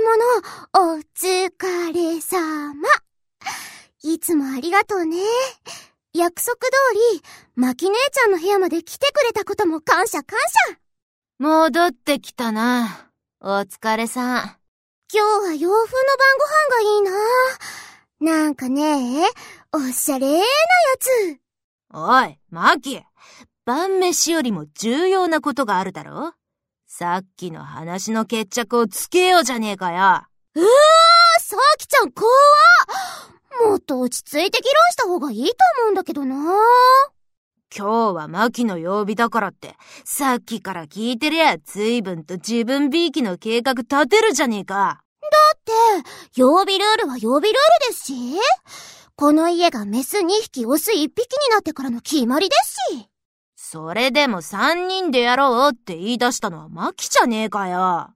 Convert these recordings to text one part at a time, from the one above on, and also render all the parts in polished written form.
物、お疲れ様。いつもありがとうね。約束通り、マキ姉ちゃんの部屋まで来てくれたことも感謝感謝。 戻ってきたな。お疲れさん。 今日は洋風の晩ご飯がいいな。なんかね、おしゃれなやつ。 おい、マキ。晩飯よりも重要なことがあるだろ？さっきの話の決着をつけようじゃねえかよ。 さきちゃん怖っ。もっと落ち着いて議論した方がいいと思うんだけどな。 今日はマキの曜日だからって、さっきから聞いてりゃ随分と自分びいきの計画立てるじゃねえか。 だって、曜日ルールは曜日ルールですし、この家がメス2匹オス1匹になってからの決まりですし。 それでも3人でやろうって言い出したのはマキじゃねえかよ。 はい。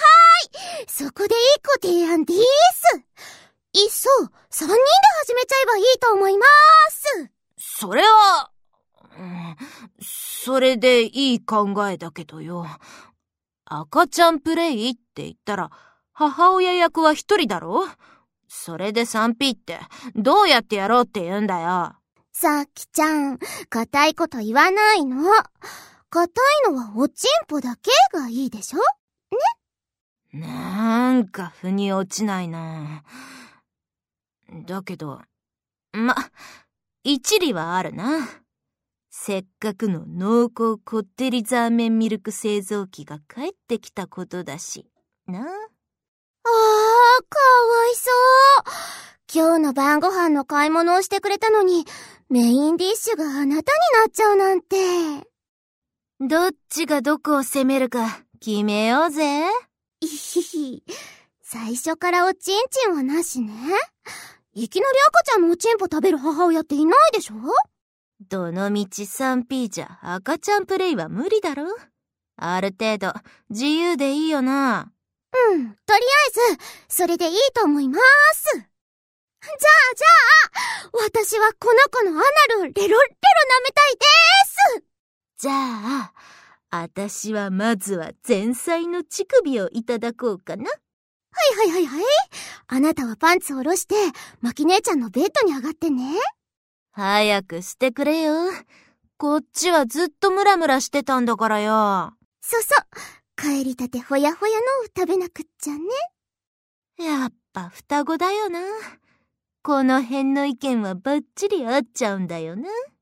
そこでいいご提案でーす。いっそ、3人で始めちゃえばいいと思いまーす。 それは、それでいい考えだけどよ。赤ちゃんプレイって言ったら、母親役は1人だろ？それで 3P ってどうやってやろうって言うんだよ。 さきちゃん、固いこと言わないの。固いのはおちんぽだけがいいでしょ？ね？ なんか腑に落ちないな。だけど、一理はあるな。せっかくの濃厚こってりザーメンミルク製造機が帰ってきたことだし、な。 かわいそう。今日の晩ご飯の買い物をしてくれたのに、メインディッシュがあなたになっちゃうなんて。 どっちがどこを攻めるか決めようぜ。 いひひ。最初からおちんちんはなしね。いきなり赤ちゃんのおちんぽ食べる母親っていないでしょ？ どのみち 3P じゃ赤ちゃんプレイは無理だろ？ある程度自由でいいよな。 とりあえず、それでいいと思います。じゃあ、私はこの子のアナルをレロレロ舐めたいでーす。 じゃあ、私はまずは前菜の乳首をいただこうかな。 はい。あなたはパンツを下ろして、マキ姉ちゃんのベッドに上がってね。 早くしてくれよ。こっちはずっとムラムラしてたんだからよ。 そう。帰りたてほやほやのを食べなくっちゃね。 やっぱ双子だよな。この辺の意見はバッチリ合っちゃうんだよな。